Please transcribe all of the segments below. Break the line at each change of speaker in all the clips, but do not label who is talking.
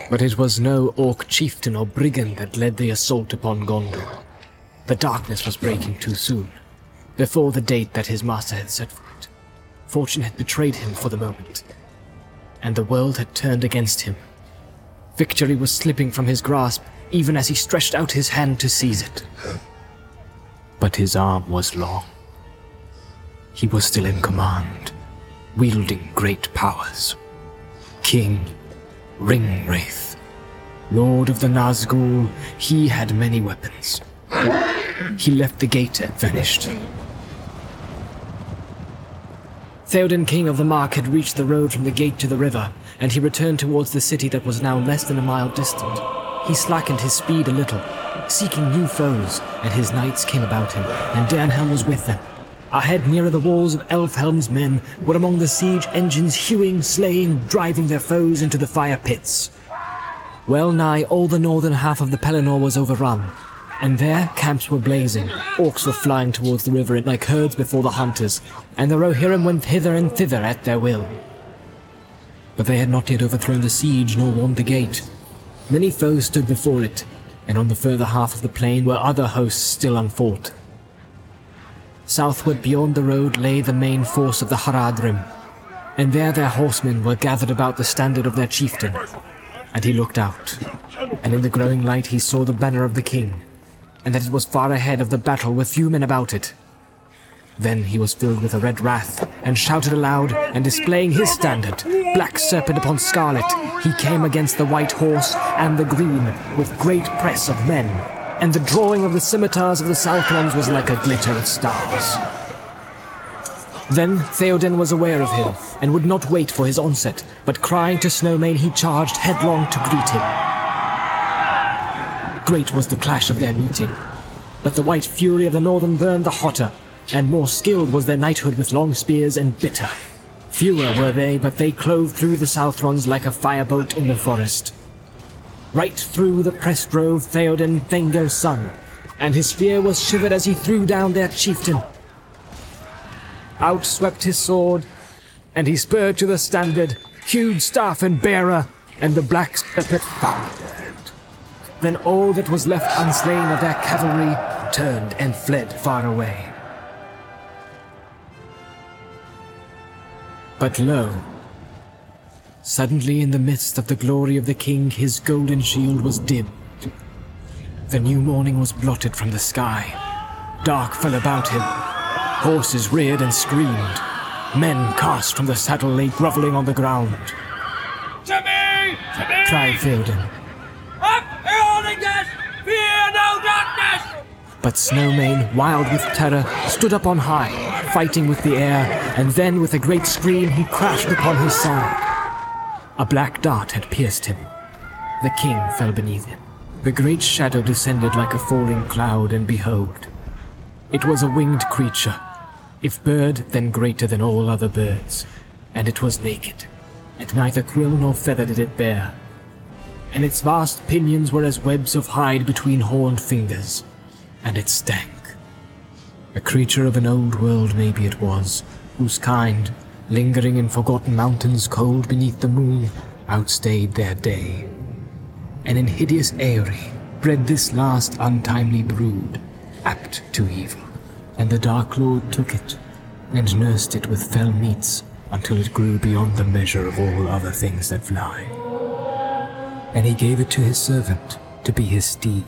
But it was no orc chieftain or brigand that led the assault upon Gondor. The darkness was breaking too soon, before the date that his master had set for it. Fortune had betrayed him for the moment, and the world had turned against him. Victory was slipping from his grasp, even as he stretched out his hand to seize it. But his arm was long. He was still in command, wielding great powers. King Ringwraith, Lord of the Nazgul, he had many weapons. He left the gate and vanished. Theoden, King of the Mark, had reached the road from the gate to the river, and he returned towards the city that was now less than a mile distant. He slackened his speed a little, seeking new foes, and his knights came about him, and Dernhelm was with them. Ahead, nearer the walls of Elfhelm's men were among the siege engines, hewing, slaying, driving their foes into the fire pits. Well nigh all the northern half of the Pelennor was overrun, and there camps were blazing. Orcs were flying towards the river like herds before the hunters, and the Rohirrim went hither and thither at their will. But they had not yet overthrown the siege nor won the gate. Many foes stood before it, and on the further half of the plain were other hosts still unfought. Southward beyond the road lay the main force of the Haradrim, and there their horsemen were gathered about the standard of their chieftain. And he looked out, and in the growing light he saw the banner of the king, and that it was far ahead of the battle with few men about it. Then he was filled with a red wrath, and shouted aloud, and displaying his standard, black serpent upon scarlet, he came against the white horse and the green, with great press of men, and the drawing of the scimitars of the Southlands was like a glitter of stars. Then Theoden was aware of him, and would not wait for his onset, but crying to Snowmane he charged headlong to greet him. Great was the clash of their meeting, but the white fury of the northern burned the hotter, and more skilled was their knighthood with long spears and bitter. Fewer were they, but they clove through the Southrons like a firebolt in the forest. Right through the press drove Theoden, Thengir's son, and his spear was shivered as he threw down their chieftain. Out swept his sword, and he spurred to the standard, hewed staff and bearer, and the black serpent foundered. Then all that was left unslain of their cavalry turned and fled far away. But lo, suddenly in the midst of the glory of the king his golden shield was dimmed. The new morning was blotted from the sky. Dark fell about him. Horses reared and screamed. Men cast from the saddle lay grovelling on the ground.
To me! To me!
Cried Theoden.
Up, Eorlingas! Fear no darkness!
But Snowmane, wild with terror, stood up on high, fighting with the air, and then with a great scream he crashed upon his side. A black dart had pierced him. The king fell beneath him. The great shadow descended like a falling cloud, and behold, it was a winged creature, if bird, then greater than all other birds, and it was naked, and neither quill nor feather did it bear, and its vast pinions were as webs of hide between horned fingers, and it stank. A creature of an old world maybe it was, whose kind, lingering in forgotten mountains cold beneath the moon, outstayed their day. And in hideous Aerie bred this last untimely brood, apt to evil. And the Dark Lord took it, and nursed it with fell meats, until it grew beyond the measure of all other things that fly. And he gave it to his servant, to be his steed.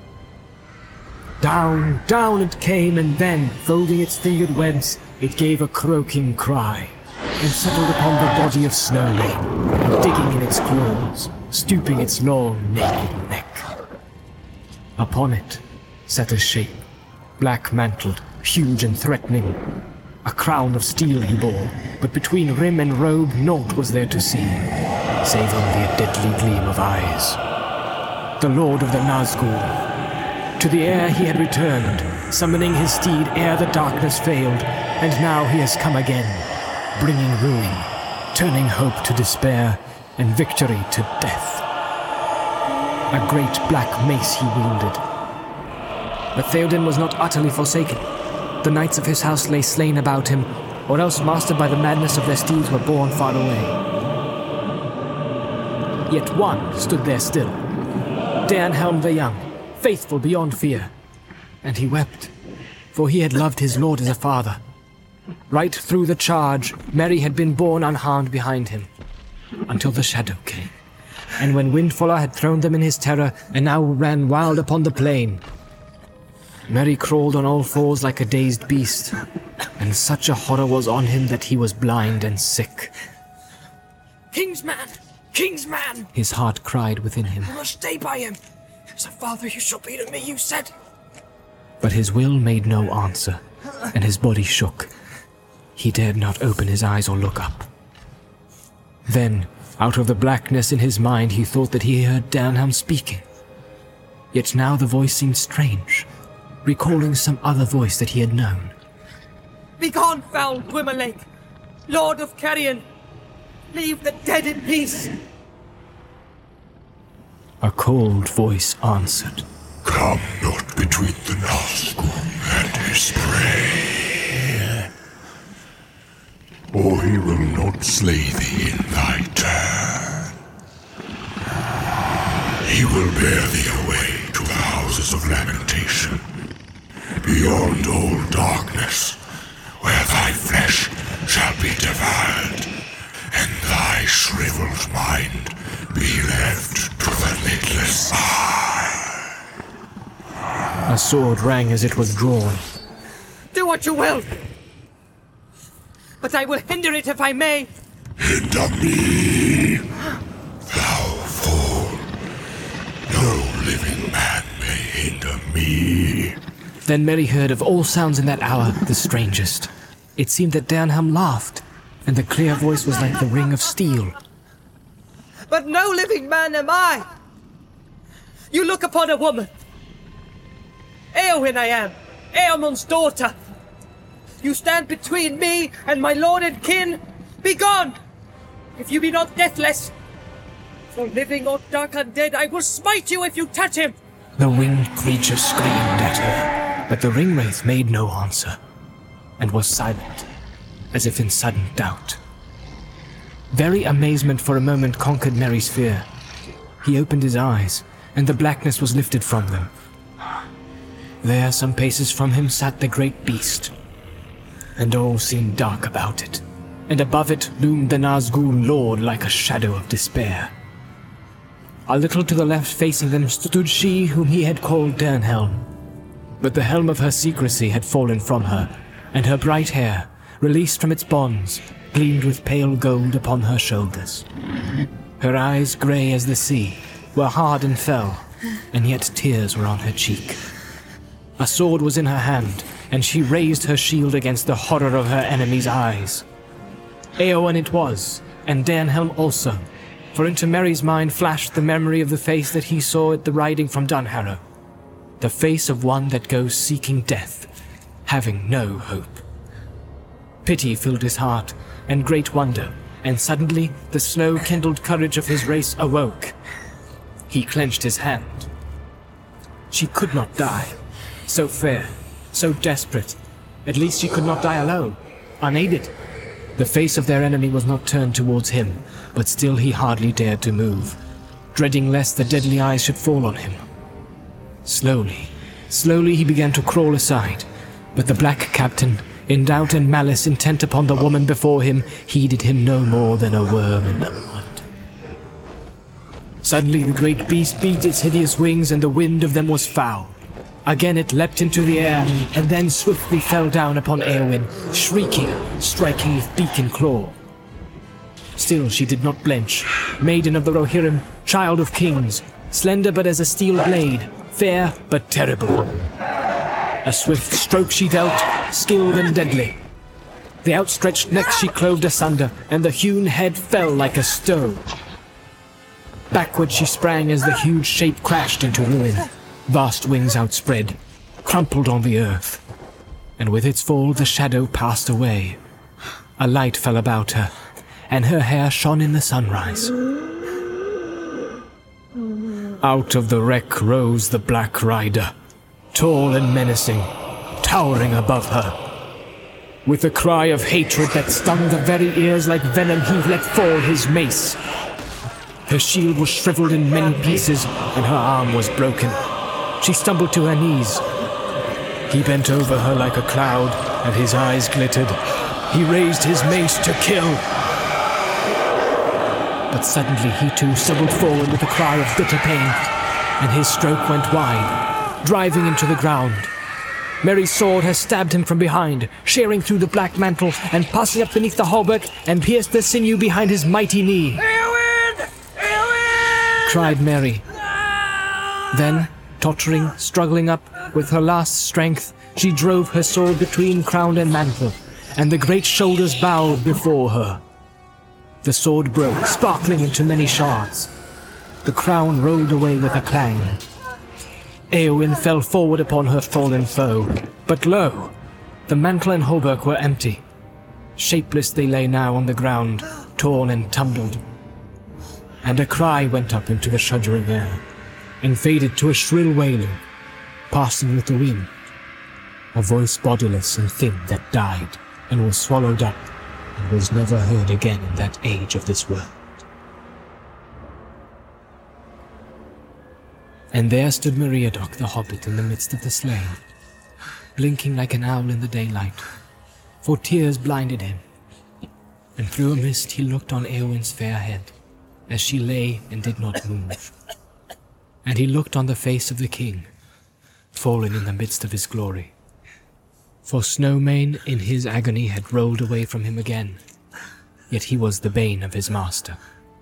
Down, down it came, and then, folding its fingered webs, it gave a croaking cry, and settled upon the body of Snowmane, digging in its claws, stooping its long, naked neck. Upon it sat a shape, black-mantled, huge and threatening. A crown of steel he bore, but between rim and robe naught was there to see, save only a deadly gleam of eyes. The Lord of the Nazgul. To the air he had returned, summoning his steed ere the darkness failed, and now he has come again, bringing ruin, turning hope to despair, and victory to death. A great black mace he wielded. But Theoden was not utterly forsaken. The knights of his house lay slain about him, or else mastered by the madness of their steeds were borne far away. Yet one stood there still. Dernhelm the Young, faithful beyond fear. And he wept, for he had loved his lord as a father. Right through the charge, Merry had been borne unharmed behind him, until the shadow came. And when Windfaller had thrown them in his terror, and now ran wild upon the plain, Merry crawled on all fours like a dazed beast, and such a horror was on him that he was blind and sick.
Kingsman! Kingsman!
His heart cried within him.
You must stay by him. As a father you shall be to me, you said.
But his will made no answer, and his body shook. He dared not open his eyes or look up. Then, out of the blackness in his mind, he thought that he heard Dernhelm speaking. Yet now the voice seemed strange, recalling some other voice that he had known.
Begone, foul Gwymalake, Lord of Carrion! Leave the dead in peace!
A cold voice answered.
Come not between the Nazgûl and his prey, or he will not slay thee in thy turn. He will bear thee away to the houses of lamentation, beyond all darkness, where thy flesh shall be devoured, and thy shriveled mind be left to the lidless eye.
A sword rang as it was drawn.
Do what you will! But I will hinder it if I may!
Hinder me, thou fool. No living man may hinder me.
Then Merry heard of all sounds in that hour the strangest. It seemed that Dernhelm laughed, and the clear voice was like the ring of steel.
But no living man am I! You look upon a woman. Eowyn I am, Eormund's daughter. You stand between me and my lord and kin. Begone! If you be not deathless. For living or dark undead, I will smite you if you touch him!
The winged creature screamed at her, but the ringwraith made no answer, and was silent, as if in sudden doubt. Very amazement for a moment conquered Merry's fear. He opened his eyes, and the blackness was lifted from them. There, some paces from him, sat the great beast, and all seemed dark about it, and above it loomed the Nazgûl Lord like a shadow of despair. A little to the left facing them stood she whom he had called Dernhelm, but the helm of her secrecy had fallen from her, and her bright hair, released from its bonds, gleamed with pale gold upon her shoulders. Her eyes, grey as the sea, were hard and fell, and yet tears were on her cheek. A sword was in her hand, and she raised her shield against the horror of her enemy's eyes. Eowyn it was, and Dernhelm also, for into Merry's mind flashed the memory of the face that he saw at the riding from Dunharrow, the face of one that goes seeking death, having no hope. Pity filled his heart, and great wonder, and suddenly the snow-kindled courage of his race awoke. He clenched his hand. She could not die. So fair, so desperate. At least she could not die alone, unaided. The face of their enemy was not turned towards him, but still he hardly dared to move, dreading lest the deadly eyes should fall on him. Slowly he began to crawl aside, but the black captain, in doubt and malice intent upon the woman before him, heeded him no more than a worm in the mud. Suddenly the great beast beat its hideous wings, and the wind of them was foul. Again it leapt into the air, and then swiftly fell down upon Eowyn, shrieking, striking with beak and claw. Still she did not blench, maiden of the Rohirrim, child of kings, slender but as a steel blade, fair but terrible. A swift stroke she dealt, skilled and deadly. The outstretched neck she cloved asunder, and the hewn head fell like a stone. Backward she sprang as the huge shape crashed into ruin. Vast wings outspread, crumpled on the earth, and with its fall the shadow passed away. A light fell about her, and her hair shone in the sunrise. Out of the wreck rose the Black Rider, tall and menacing, towering above her. With a cry of hatred that stung the very ears like venom, he let fall his mace. Her shield was shriveled in many pieces, and her arm was broken. She stumbled to her knees. He bent over her like a cloud, and his eyes glittered. He raised his mace to kill. But suddenly he too stumbled forward with a cry of bitter pain, and his stroke went wide, driving into the ground. Merry's sword has stabbed him from behind, shearing through the black mantle and passing up beneath the hauberk and pierced the sinew behind his mighty knee.
Eowyn! Eowyn!
Cried Merry. Then, tottering, struggling up with her last strength, she drove her sword between crown and mantle, and the great shoulders bowed before her. The sword broke, sparkling into many shards. The crown rolled away with a clang. Eowyn fell forward upon her fallen foe, but lo! The mantle and hauberk were empty. Shapeless they lay now on the ground, torn and tumbled. And a cry went up into the shuddering air, and faded to a shrill wailing, passing with the wind. A voice bodiless and thin that died, and was swallowed up, and was never heard again in that age of this world. And there stood Meriadoc the Hobbit in the midst of the slain, blinking like an owl in the daylight, for tears blinded him. And through a mist he looked on Eowyn's fair head, as she lay and did not move. And he looked on the face of the king, fallen in the midst of his glory. For Snowmane in his agony had rolled away from him again, yet he was the bane of his master.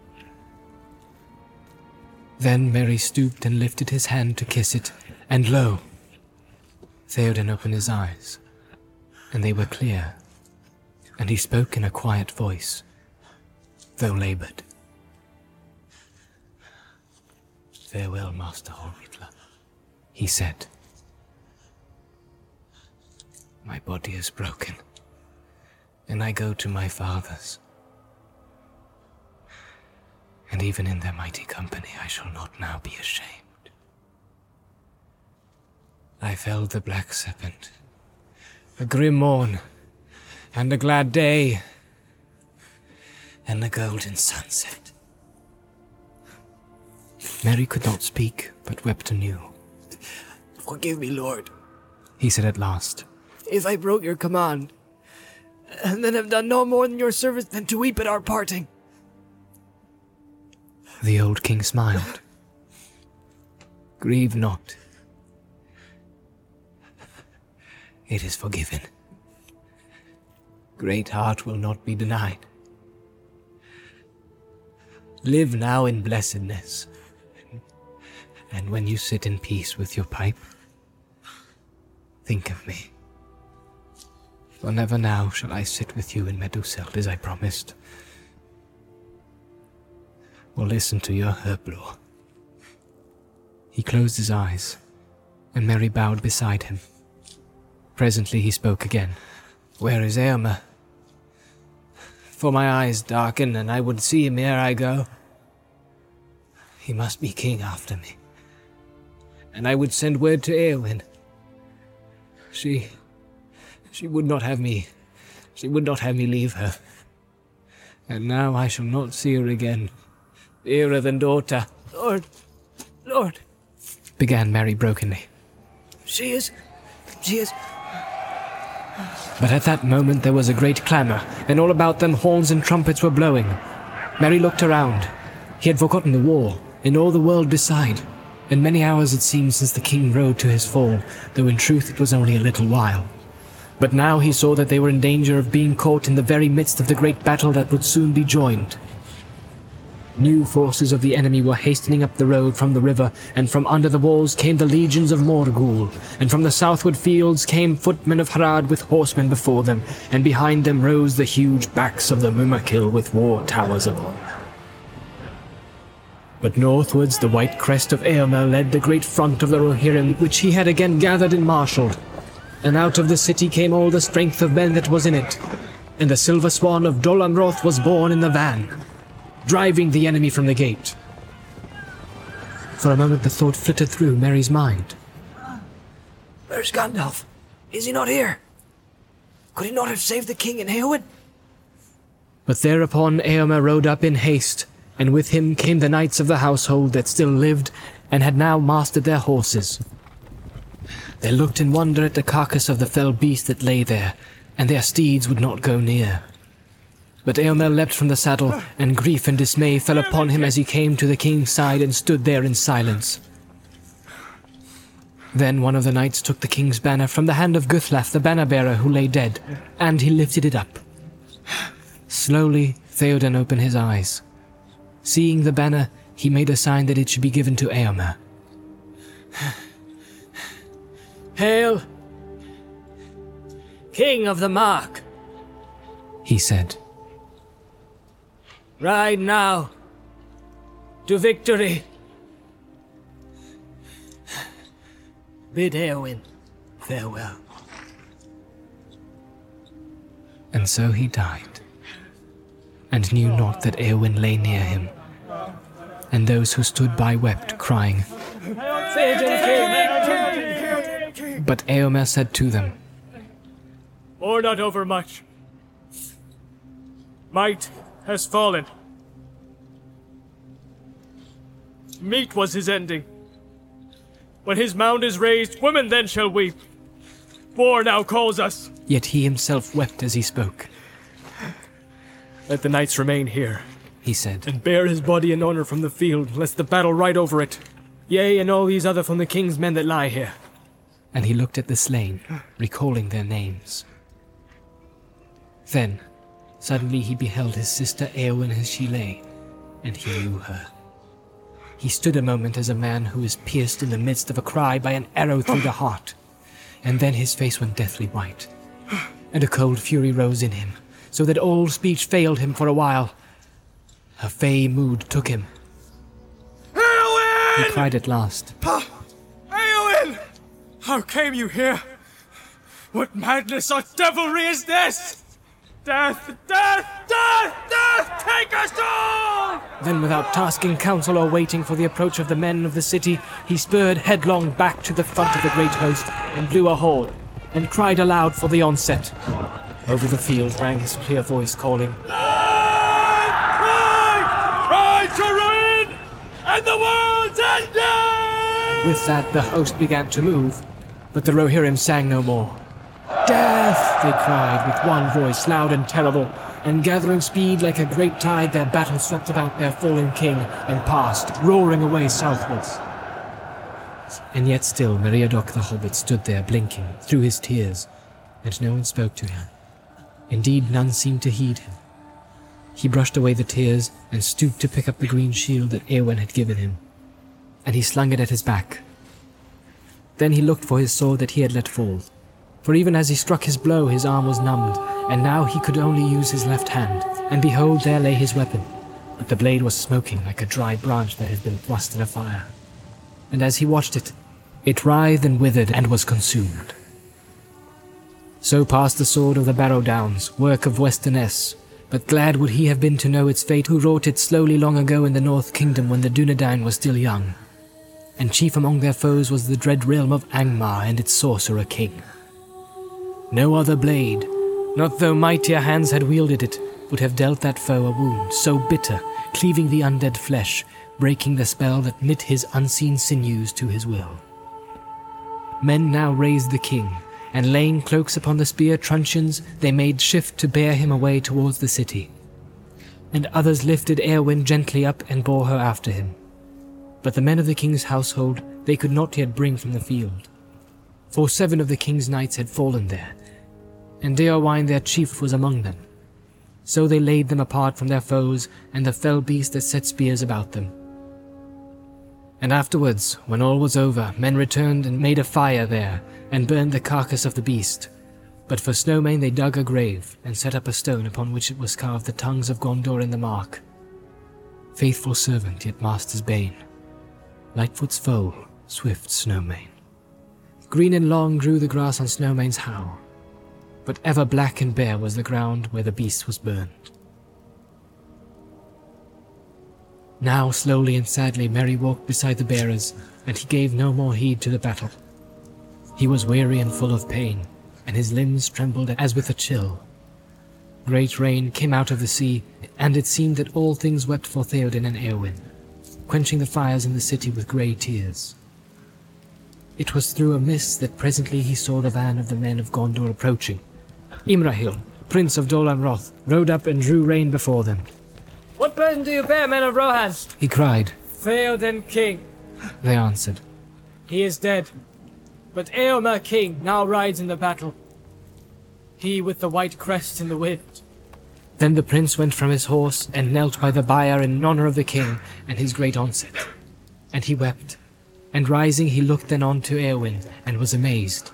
Then Merry stooped and lifted his hand to kiss it, and lo! Theoden opened his eyes, and they were clear, and he spoke in a quiet voice, though laboured. "Farewell, Master Horridler," he said. "My body is broken, and I go to my fathers. And even in their mighty company I shall not now be ashamed. I felled the black serpent, a grim morn, and a glad day, and a golden sunset." Merry could not speak, but wept anew. "Forgive me, Lord," he said at last, "if I broke your command, and then have done no more in your service than to weep at our parting." The old king smiled. "Grieve not. It is forgiven. Great heart will not be denied. Live now in blessedness, and when you sit in peace with your pipe, think of me. For never now shall I sit with you in Meduseld as I promised, or listen to your herblore." He closed his eyes, and Merry bowed beside him. Presently he spoke again. "Where is Eomer? For my eyes darken, and I would see him ere I go. He must be king after me, and I would send word to Eowyn. She would not have me. She would not have me leave her. And now I shall not see her again, dearer than daughter." Lord, began Merry brokenly. She is... But at that moment there was a great clamour, and all about them horns and trumpets were blowing. Merry looked around. He had forgotten the war, and all the world beside, and many hours it seemed since the king rode to his fall, though in truth it was only a little while. But now he saw that they were in danger of being caught in the very midst of the great battle that would soon be joined. New forces of the enemy were hastening up the road from the river, and from under the walls came the legions of Morgul, and from the southward fields came footmen of Harad with horsemen before them, and behind them rose the huge backs of the Mumakil with war towers above. But northwards the white crest of Eomer led the great front of the Rohirrim, which he had again gathered and marshalled. And out of the city came all the strength of men that was in it, and the silver swan of Dol Amroth was born in the van, driving the enemy from the gate. For a moment the thought flitted through Merry's mind. "Where's Gandalf? Is he not here? Could he not have saved the king and Eowyn?" But thereupon Eomer rode up in haste, and with him came the knights of the household that still lived and had now mastered their horses. They looked in wonder at the carcass of the fell beast that lay there, and their steeds would not go near. But Eomer leapt from the saddle, and grief and dismay fell upon him as he came to the king's side and stood there in silence. Then one of the knights took the king's banner from the hand of Guthlaf, the banner-bearer who lay dead, and he lifted it up. Slowly, Theoden opened his eyes. Seeing the banner, he made a sign that it should be given to Eomer.
Hail, King of the Mark,
he said.
Ride now to victory. Bid Eowyn farewell.
And so he died, and knew not that Eowyn lay near him. And those who stood by wept, crying. But Eomer said to them,
Mourn not overmuch. Might has fallen. Meet was his ending. When his mound is raised, women then shall weep. War now calls us.
Yet he himself wept as he spoke.
Let the knights remain here,
he said,
and bear his body in honor from the field, lest the battle ride over it. Yea, and all these other from the king's men that lie here.
And he looked at the slain, recalling their names. Then, suddenly he beheld his sister Eowyn as she lay, and he knew her. He stood a moment as a man who is pierced in the midst of a cry by an arrow through the heart, and then his face went deathly white, and a cold fury rose in him, so that all speech failed him for a while. A fey mood took him.
Eowyn!
He cried at last.
Eowyn! How came you here? What madness or devilry is this? Death! Death! Death! Death! Take us all!
Then, without tasking counsel or waiting for the approach of the men of the city, he spurred headlong back to the front of the great host and blew a horn, and cried aloud for the onset. Over the field rang his clear voice calling,
Ride! Ride! Ride to ruin! And the world's ending!
With that the host began to move, but the Rohirrim sang no more. Death! They cried with one voice, loud and terrible, and gathering speed like a great tide, their battle swept about their fallen king and passed, roaring away southwards. And yet still Meriadoc the Hobbit stood there blinking through his tears, and no one spoke to him. Indeed, none seemed to heed him. He brushed away the tears and stooped to pick up the green shield that Eowyn had given him, and he slung it at his back. Then he looked for his sword that he had let fall, for even as he struck his blow his arm was numbed, and now he could only use his left hand, and behold, there lay his weapon, but the blade was smoking like a dry branch that has been thrust in a fire. And as he watched it, it writhed and withered and was consumed. So passed the sword of the Barrow Downs, work of Westernesse, but glad would he have been to know its fate who wrought it slowly long ago in the North Kingdom when the Dunedain was still young. And chief among their foes was the dread realm of Angmar and its sorcerer king. No other blade, not though mightier hands had wielded it, would have dealt that foe a wound so bitter, cleaving the undead flesh, breaking the spell that knit his unseen sinews to his will. Men now raised the king, and laying cloaks upon the spear truncheons, they made shift to bear him away towards the city. And others lifted Eowyn gently up and bore her after him. But the men of the king's household they could not yet bring from the field, for 7 of the king's knights had fallen there, and Eowyn their chief was among them. So they laid them apart from their foes and the fell beast that set spears about them. And afterwards, when all was over, men returned and made a fire there, and burned the carcass of the beast. But for Snowmane they dug a grave, and set up a stone upon which it was carved the tongues of Gondor in the mark. Faithful servant, yet master's bane. Lightfoot's foal, swift Snowmane. Green and long grew the grass on Snowmane's howe, but ever black and bare was the ground where the beast was burned. Now slowly and sadly Merry walked beside the bearers, and he gave no more heed to the battle. He was weary and full of pain, and his limbs trembled as with a chill. Great rain came out of the sea, and it seemed that all things wept for Theoden and Eowyn, quenching the fires in the city with grey tears. It was through a mist that presently he saw the van of the men of Gondor approaching. Imrahil, Prince of Dol Amroth, rode up and drew rein before them.
What burden do you bear, men of Rohan?
He cried.
Theoden King.
They answered.
He is dead, but Eomer King now rides in the battle. He with the white crest in the wind.
Then the prince went from his horse and knelt by the bier in honor of the king and his great onset. And he wept, and rising he looked then on to Eowyn and was amazed.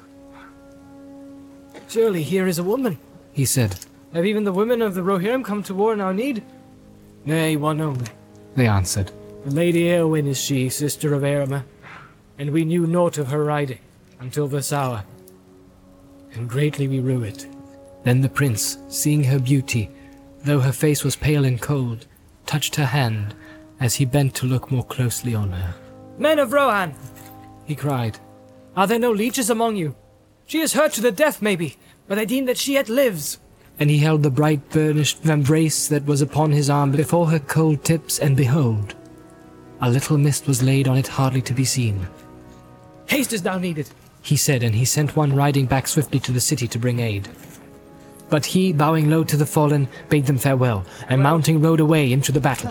Surely here is a woman,
he said.
Have even the women of the Rohirrim come to war in our need? Nay, one only.
They answered.
The Lady Eowyn is she, sister of Eomer, and we knew naught of her riding until this hour, and greatly we rue it.
Then the prince, seeing her beauty, though her face was pale and cold, touched her hand as he bent to look more closely on her.
Men of Rohan,
he cried,
are there no leeches among you? She is hurt to the death, maybe, but I deem that she yet lives.
And he held the bright burnished embrace that was upon his arm before her cold tips, and behold, a little mist was laid on it hardly to be seen.
Haste is now needed,
he said, and he sent one riding back swiftly to the city to bring aid. But he, bowing low to the fallen, bade them farewell, and mounting rode away into the battle.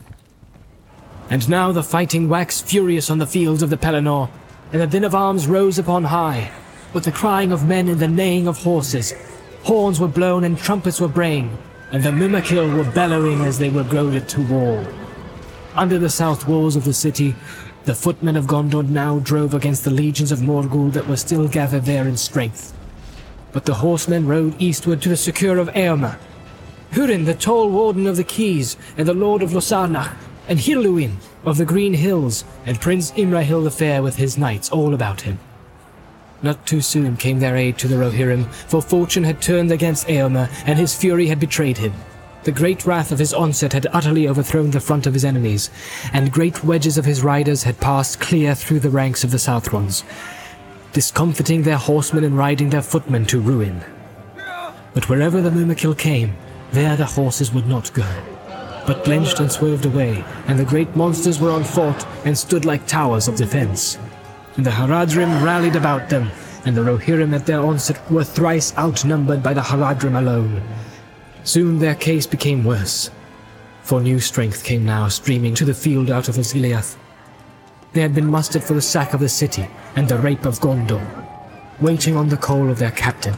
And now the fighting waxed furious on the fields of the Pelennor, and the din of arms rose upon high, with the crying of men and the neighing of horses. Horns were blown and trumpets were braying, and the Mumakil were bellowing as they were goaded to war. Under the south walls of the city, the footmen of Gondor now drove against the legions of Morgul that were still gathered there in strength. But the horsemen rode eastward to the succour of Eomer. Hurin, the tall warden of the Keys, and the lord of Losarnach, and Hirluin of the Green Hills, and Prince Imrahil the Fair with his knights all about him. Not too soon came their aid to the Rohirrim, for fortune had turned against Eomer, and his fury had betrayed him. The great wrath of his onset had utterly overthrown the front of his enemies, and great wedges of his riders had passed clear through the ranks of the Southrons, discomfiting their horsemen and riding their footmen to ruin. But wherever the Mumakil came, there the horses would not go, but blenched and swerved away, and the great monsters were on fort and stood like towers of defense. And the Haradrim rallied about them, and the Rohirrim at their onset were thrice outnumbered by the Haradrim alone. Soon their case became worse, for new strength came now streaming to the field out of Osgiliath. They had been mustered for the sack of the city and the rape of Gondor, waiting on the call of their captain.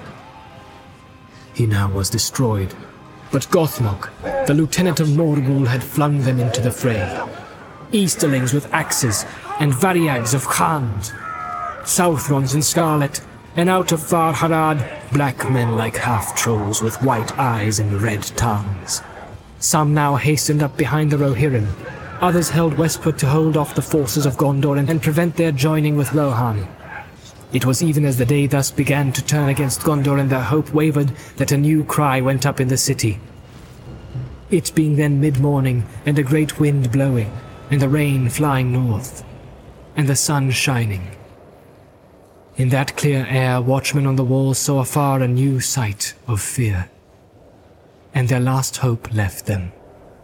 He now was destroyed, but Gothmog, the lieutenant of Morgul, had flung them into the fray. Easterlings with axes, and Variags of Khand, Southrons in scarlet, and out of far Harad, black men like half-trolls with white eyes and red tongues. Some now hastened up behind the Rohirrim, others held westward to hold off the forces of Gondor and prevent their joining with Rohan. It was even as the day thus began to turn against Gondor and their hope wavered that a new cry went up in the city. It being then mid-morning, and a great wind blowing, and the rain flying north, and the sun shining. In that clear air, watchmen on the walls saw afar a new sight of fear, and their last hope left them.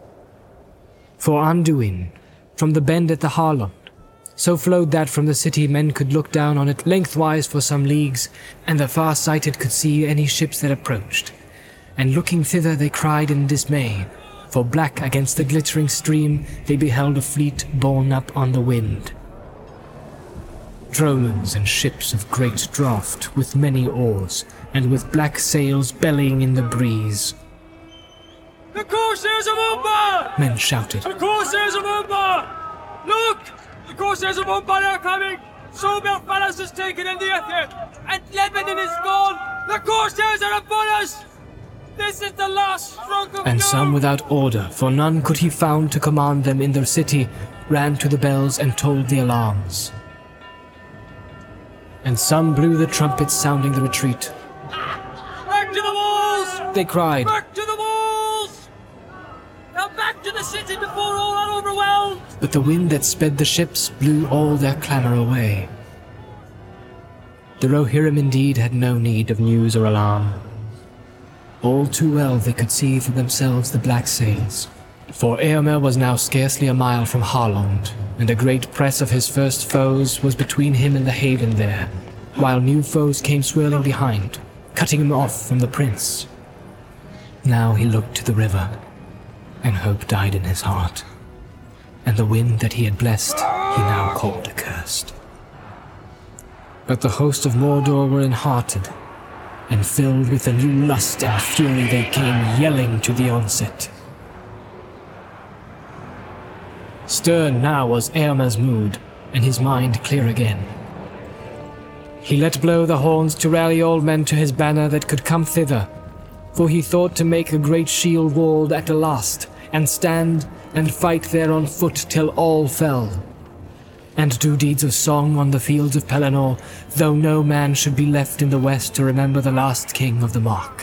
For Anduin, from the bend at the Harlond, so flowed that from the city men could look down on it lengthwise for some leagues, and the far-sighted could see any ships that approached. And looking thither they cried in dismay, for black against the glittering stream they beheld a fleet borne up on the wind. Dromons and ships of great draught, with many oars, and with black sails bellying in the breeze.
The Corsairs of Umbar!
Men shouted.
The Corsairs of Umbar! Look! The Corsairs of Umbar are coming! Sobel Falas is taken in the Ether, and Lebanon is gone! The Corsairs are upon us! This is the last stroke of
And
doom!
some without order, for none could he found to command them in their city, ran to the bells and tolled the alarms. And some blew the trumpets sounding the retreat.
Back to the walls!
They cried.
Back to the walls! Now back to the city before all are overwhelmed!
But the wind that sped the ships blew all their clamour away. The Rohirrim indeed had no need of news or alarm. All too well they could see for themselves the black sails. For Eomer was now scarcely a mile from Harlond, and a great press of his first foes was between him and the haven there, while new foes came swirling behind, cutting him off from the prince. Now he looked to the river, and hope died in his heart, and the wind that he had blessed he now called accursed. But the host of Mordor were enhearted, and filled with a new lust and fury they came yelling to the onset. Stern now was Eomer's mood, and his mind clear again. He let blow the horns to rally all men to his banner that could come thither, for he thought to make a great shield wall at the last, and stand and fight there on foot till all fell, and do deeds of song on the fields of Pelennor, though no man should be left in the west to remember the last king of the Mark.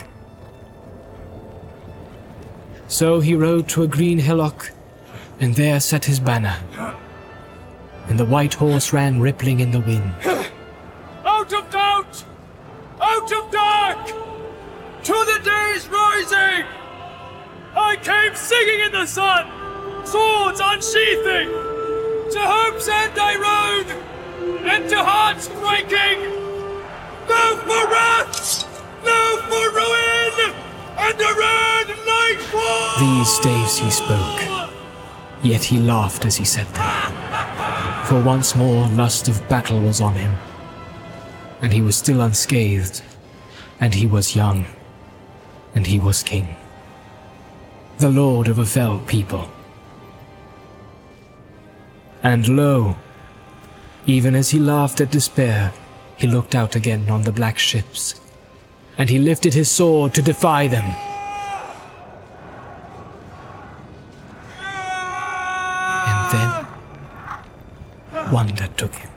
So he rode to a green hillock, and there set his banner, and the white horse ran rippling in the wind.
Out of doubt! Out of dark! To the day's rising! I came singing in the sun, swords unsheathing! To hope's end I rode, and to hearts breaking! No for wrath! No for ruin! And a red nightfall!
These days he spoke, yet he laughed as he said them. For once more lust of battle was on him, and he was still unscathed, and he was young, and he was king, the lord of a fell people. And lo, even as he laughed at despair, he looked out again on the black ships, and he lifted his sword to defy them. And then wonder took him,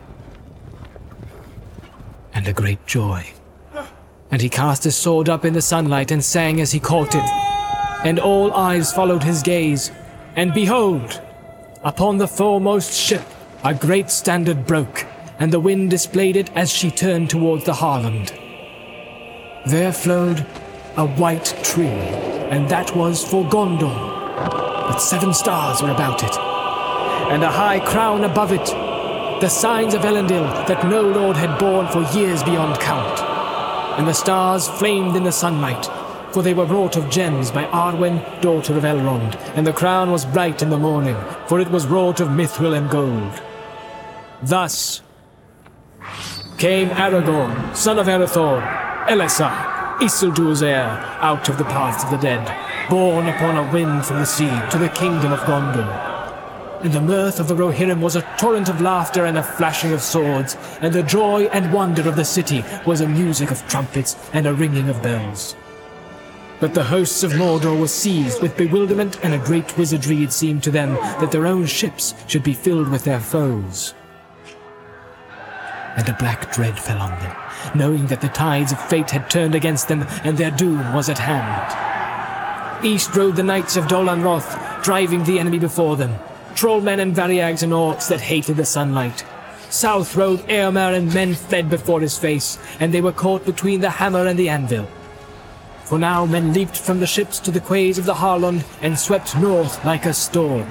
and a great joy. And he cast his sword up in the sunlight and sang as he caught it, and all eyes followed his gaze, and behold, upon the foremost ship a great standard broke, and the wind displayed it as she turned towards the Harlond. There flowed a white tree, and that was for Gondor, but 7 stars were about it, and a high crown above it, the signs of Elendil that no lord had borne for years beyond count. And the stars flamed in the sunlight, for they were wrought of gems by Arwen, daughter of Elrond, and the crown was bright in the morning, for it was wrought of mithril and gold. Thus came Aragorn, son of Erethdor, Elessar, Isildur's heir, out of the paths of the dead, borne upon a wind from the sea to the kingdom of Gondor. And the mirth of the Rohirrim was a torrent of laughter and a flashing of swords, and the joy and wonder of the city was a music of trumpets and a ringing of bells. But the hosts of Mordor were seized with bewilderment, and a great wizardry it seemed to them that their own ships should be filled with their foes. And a black dread fell on them, knowing that the tides of fate had turned against them, and their doom was at hand. East rode the knights of Dol Amroth, driving the enemy before them, trollmen and variags and orcs that hated the sunlight. South rode Eomer, and men fled before his face, and they were caught between the hammer and the anvil. For now men leaped from the ships to the quays of the Harlond, and swept north like a storm.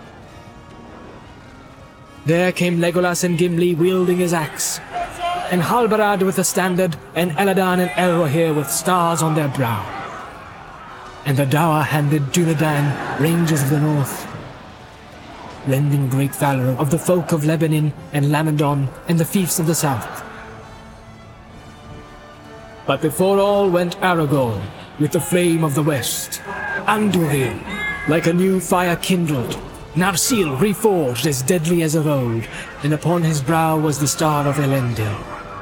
There came Legolas and Gimli wielding his axe, and Halbarad with a standard, and Elladan and Elrohir with stars on their brow. And the dour-handed Dunedain, rangers of the north, lending great valor of the folk of Lebanon and Lamendon and the fiefs of the south. But before all went Aragorn, with the flame of the west, Andúril, like a new fire kindled, Narsil reforged as deadly as of old, and upon his brow was the star of Elendil.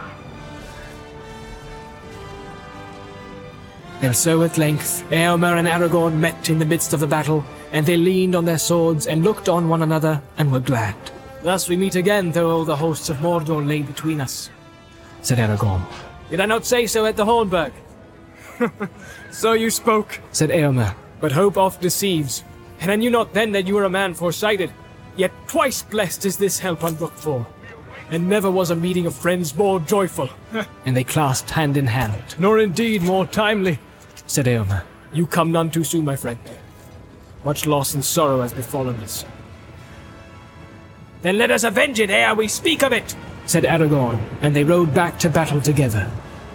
And so at length Eomer and Aragorn met in the midst of the battle, and they leaned on their swords and looked on one another and were glad. Thus we meet again, though all the hosts of Mordor lay between us, said Aragorn. Did I not say so at the Hornburg?
So you spoke,
said Eomer.
but hope oft deceives, and I knew not then that you were a man foresighted. Yet twice blessed is this help unlooked for, and never was a meeting of friends more joyful.
And they clasped hand in hand.
Nor indeed more timely.
said Eomer. "You come none too soon, my friend. Much loss and sorrow has befallen us."
"Then let us avenge it ere we speak of it,"
said Aragorn, and they rode back to battle together.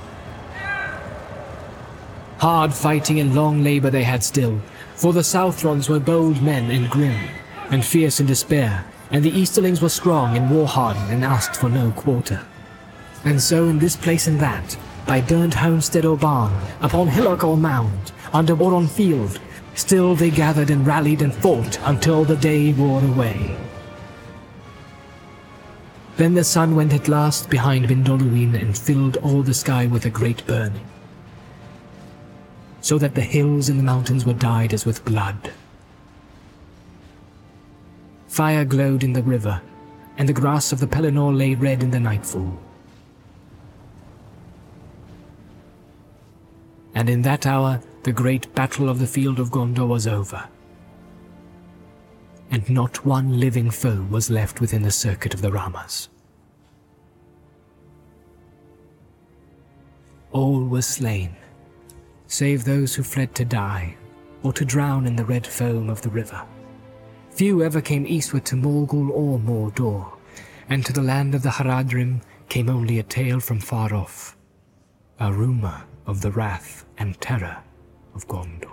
Hard fighting and long labor they had still, for the Southrons were bold men and grim, and fierce in despair, and the Easterlings were strong and war-hardened and asked for no quarter. And so in this place and that, by burnt homestead or barn, upon hillock or mound, under or on field, still they gathered and rallied and fought until the day wore away. Then the sun went at last behind Mindolluin and filled all the sky with a great burning, so that the hills and the mountains were dyed as with blood. Fire glowed in the river, and the grass of the Pelennor lay red in the nightfall. And in that hour the great battle of the field of Gondor was over, and not one living foe was left within the circuit of the Ramas. All were slain, save those who fled to die, or to drown in the red foam of the river. Few ever came eastward to Morgul or Mordor, and to the land of the Haradrim came only a tale from far off, a rumour of the wrath and terror of Gondor.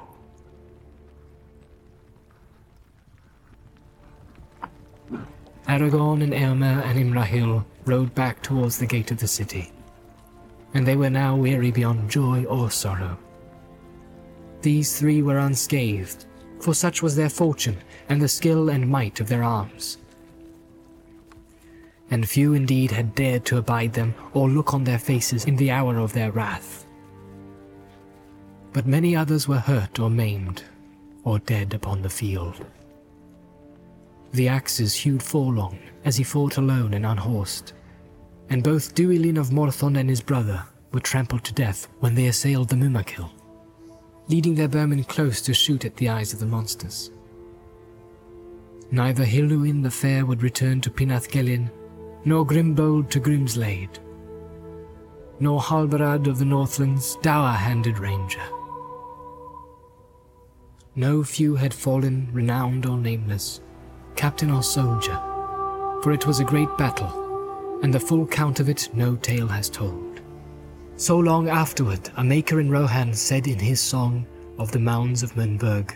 Aragorn and Eomer and Imrahil rode back towards the gate of the city, and they were now weary beyond joy or sorrow. These three were unscathed, for such was their fortune and the skill and might of their arms. And few indeed had dared to abide them or look on their faces in the hour of their wrath. But many others were hurt or maimed, or dead upon the field. The axes hewed Forlong as he fought alone and unhorsed, and both Duilin of Morthond and his brother were trampled to death when they assailed the Mumakil, leading their bowmen close to shoot at the eyes of the monsters. Neither Hilduin the Fair would return to Pinathgelin, nor Grimbold to Grimslade, nor Halbarad of the Northlands, dour-handed ranger. No few had fallen, renowned or nameless, captain or soldier, for it was a great battle, and the full count of it no tale has told. So long afterward, a maker in Rohan said in his song of the mounds of Mernburg,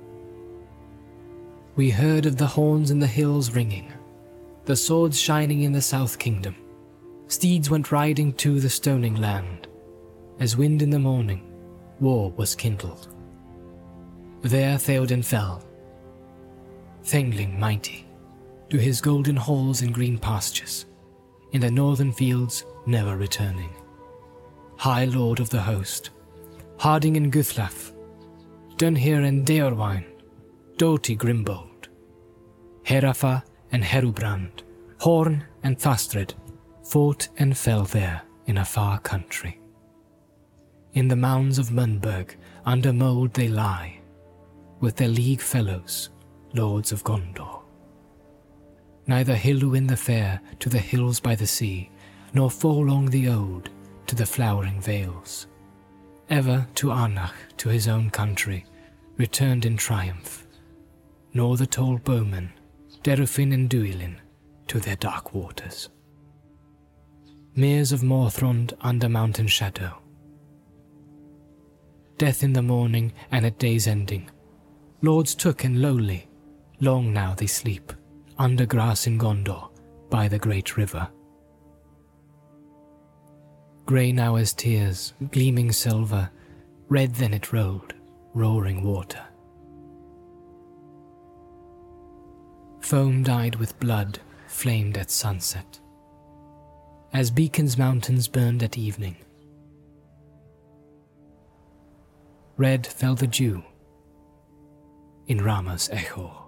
"We heard of the horns in the hills ringing, the swords shining in the south kingdom. Steeds went riding to the stoning land. As wind in the morning, war was kindled. There Theoden fell, Thengling mighty, to his golden halls and green pastures, in the northern fields never returning. High Lord of the host, Harding and Guthlaf, Dunhir and Deorwine, doughty Grimbold, Herafa and Herubrand, Horn and Thastred, fought and fell there in a far country. In the mounds of Mernburg under mould they lie, with their league fellows, lords of Gondor. Neither Hilduin the Fair to the hills by the sea, nor Forlong the Old to the flowering vales. Ever to Arnach, to his own country, returned in triumph, nor the tall bowmen, Derufin and Duilin, to their dark waters. Meres of Morthrond under mountain shadow. Death in the morning and at day's ending. Lords took and lowly, long now they sleep, under grass in Gondor, by the great river. Grey now as tears, gleaming silver, red then it rolled, roaring water. Foam dyed with blood, flamed at sunset, as Beacon's mountains burned at evening. Red fell the dew in Rama's echo.